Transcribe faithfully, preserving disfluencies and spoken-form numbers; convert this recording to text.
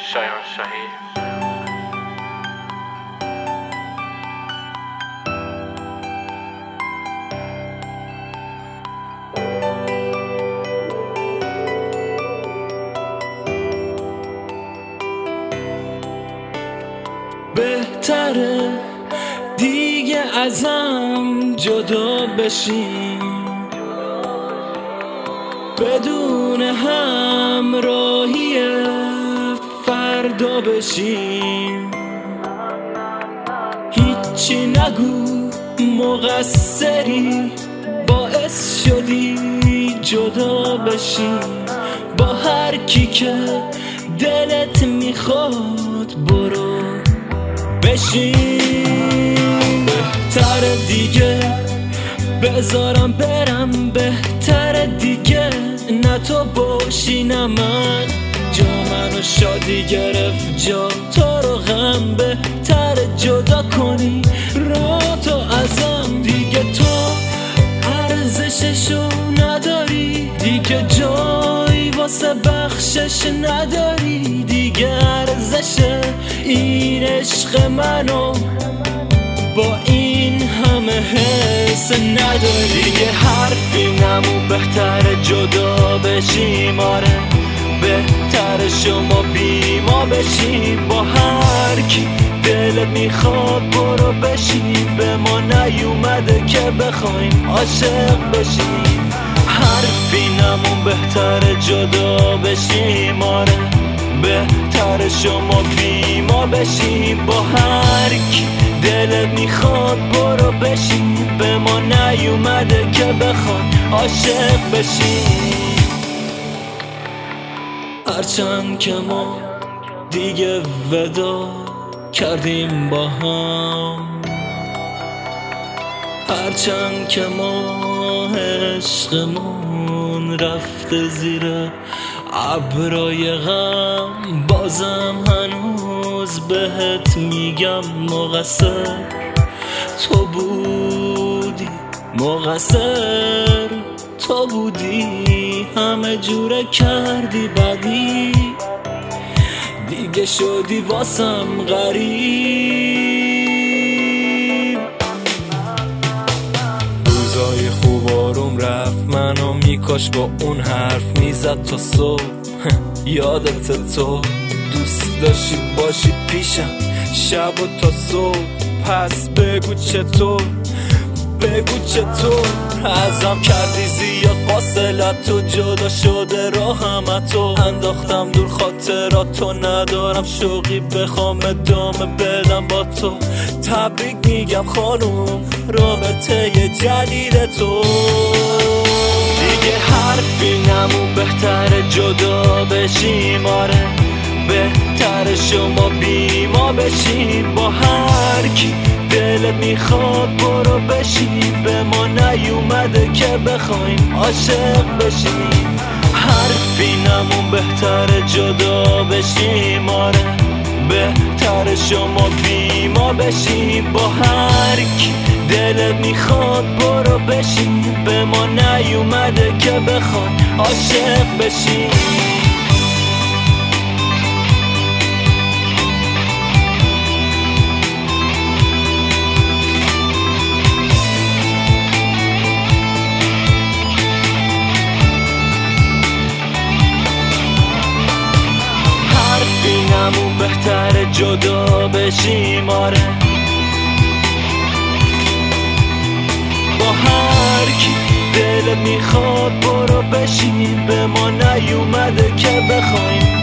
شایان شهید. بهتره دیگه ازم جدا بشیم، بدون همراهی فردا بشیم. هیچی نگو مقصری، باعث شدی جدا بشیم. با هر کی که دلت میخواد برو بشین. بهتره دیگه بذارم برم، بهتره دیگه نه تو باشی نه من. جا منو شادی گرفت، جا تو رو غم. بهتره جدا کنی را تو ازم. دیگه تو ارزششو نداری، دیگه جایی واسه بخشش نداری. دیگه ارزش این عشق منو با این همه حس نداری. دیگه حرفی نمون، بهتره جدا بشیم. آره بهتره شما بی ما بشیم. با هر کی دلت میخواد برو بشیم. به ما نیومده که بخوایم عاشق بشیم. حرفی نمون، بهتره جدا بشیم. آره بهتره شما بی ما بشیم. با هر کی دلت میخواد برو بشیم. به ما نیومده که بخواد عاشق بشیم. هرچند که ما دیگه ودا کردیم با هم، هرچند که ما عشقمون رفته زیر ابرای غم، بازم هنوز بهت میگم مقصر تو بودی، مقصر تو بودی. همه جوره کردی بدی، دیگه شدی واسم غریب. روزای خوب آروم رفت، منو میکاش با اون حرف میزد تا صبح. یادت تو دوست داشتی باشی پیشم شب و تا صبح. پس بگو چطور، بگو چطور ازم کردی زیاد فاصلت تو. جدا شده راهم تو انداختم دور، خاطرات تو ندارم شوقی بخوام ادامه بدم با تو. تبریک میگم خانوم رابطه جدید تو. دیگه حرفی نمون، بهتره جدا بشیم. آره بهتره شما بی ما بشیم. با هر کی دلت میخواد برو بشیم. به ما نیومده که بخوایم عاشق بشیم. حرفی نمون، بهتره جدا بشیم. آره بهتره شما بی ما بشیم. با هر کی دلت میخواد برو بشیم. به ما نیومده که بخوایم عاشق بشیم. همون بهتره جدا بشیم. آره با هر کی دل میخواد برو بشیم. به ما نیومده که بخوایم